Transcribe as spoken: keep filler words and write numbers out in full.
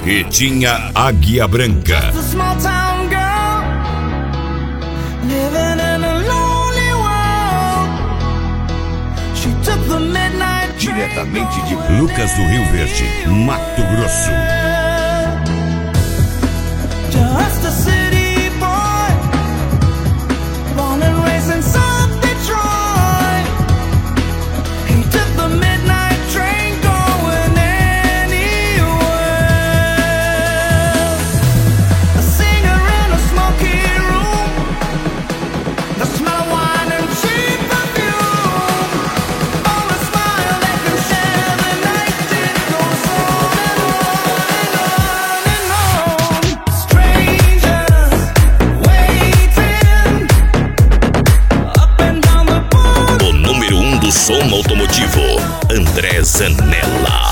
Barretinha Águia Branca. Diretamente de Lucas do Rio Verde, Mato Grosso. Just a city boy, born and raised in South Detroit. He took the midnight train going anywhere. A singer in a smoky room, the smell of wine and cheap perfume. All the smile that can share the night. It goes on and on and on and on. Strangers waiting up and down the board. O número um do som automotivo, André Zanella.